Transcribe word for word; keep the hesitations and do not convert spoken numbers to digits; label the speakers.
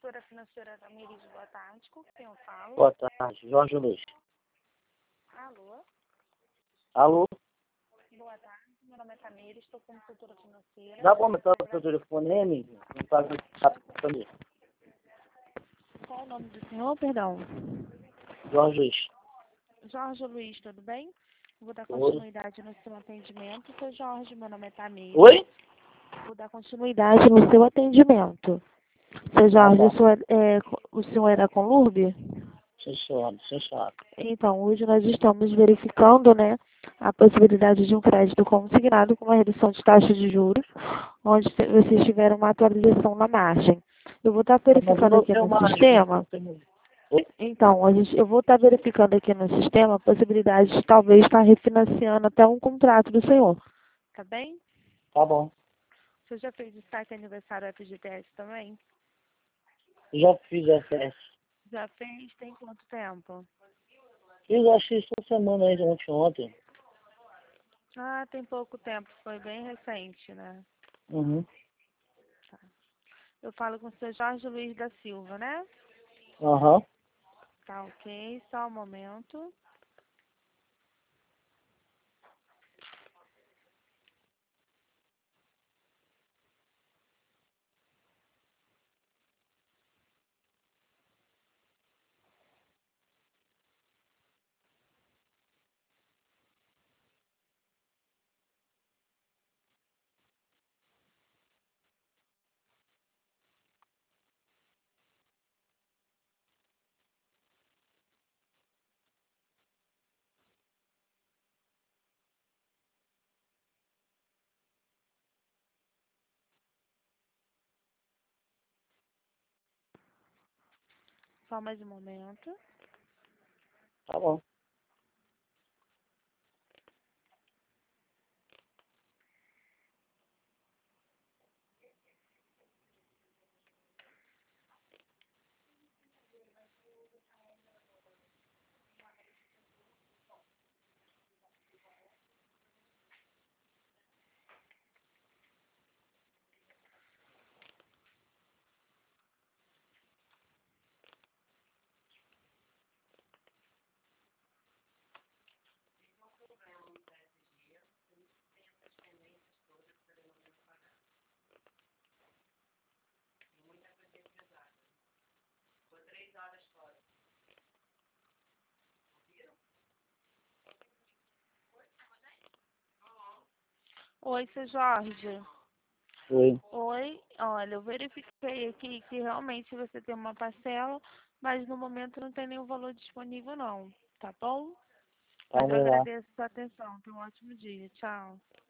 Speaker 1: consultora financeira da Tamires, boa tarde. Com quem eu falo?
Speaker 2: Boa tarde, Jorge Luiz.
Speaker 1: Alô?
Speaker 2: Alô?
Speaker 1: Boa tarde, meu nome é Tamires, estou como consultora financeira.
Speaker 2: Dá para aumentar o seu telefone aí, amigo? Não tá também.
Speaker 1: Qual o nome do senhor, perdão?
Speaker 2: Jorge Luiz.
Speaker 1: Jorge Luiz, tudo bem? Vou dar
Speaker 2: Oi?
Speaker 1: continuidade no seu atendimento. Seu Jorge, meu nome é Tamires.
Speaker 2: Oi?
Speaker 1: Vou dar continuidade no seu atendimento. Seu Jorge,
Speaker 2: Tá
Speaker 1: o senhor, é, o senhor era com Lurbe?
Speaker 2: Sim, senhora, sim, senhora.
Speaker 1: Então, hoje nós estamos verificando, né, a possibilidade de um crédito consignado com uma redução de taxa de juros, onde te- vocês tiveram uma atualização na margem. Eu vou estar
Speaker 2: Ah, mas eu
Speaker 1: verificando
Speaker 2: não
Speaker 1: aqui
Speaker 2: tenho
Speaker 1: no
Speaker 2: margem.
Speaker 1: sistema.
Speaker 2: Não tenho... Oi?
Speaker 1: Então, a gente, eu vou estar verificando aqui no sistema a possibilidade de talvez estar refinanciando até um contrato do senhor. Tá bem?
Speaker 2: Tá bom.
Speaker 1: Você já fez o site aniversário F G T S também?
Speaker 2: Eu já fiz F S.
Speaker 1: Já fez? Tem quanto tempo?
Speaker 2: Fiz, acho que essa semana aí, ontem, ontem.
Speaker 1: Ah, tem pouco tempo. Foi bem recente, né?
Speaker 2: Uhum.
Speaker 1: Tá. Eu falo com o seu Jorge Luiz da Silva, né?
Speaker 2: Aham.
Speaker 1: Tá ok, só um momento. Só mais um momento.
Speaker 2: Tá bom.
Speaker 1: Oi, seu Jorge.
Speaker 2: Oi.
Speaker 1: Oi, olha, eu verifiquei aqui que realmente você tem uma parcela, mas no momento não tem nenhum valor disponível não, tá bom?
Speaker 2: Tá,
Speaker 1: Mas eu
Speaker 2: vai lá.
Speaker 1: agradeço a sua atenção. Tenha um ótimo dia. Tchau.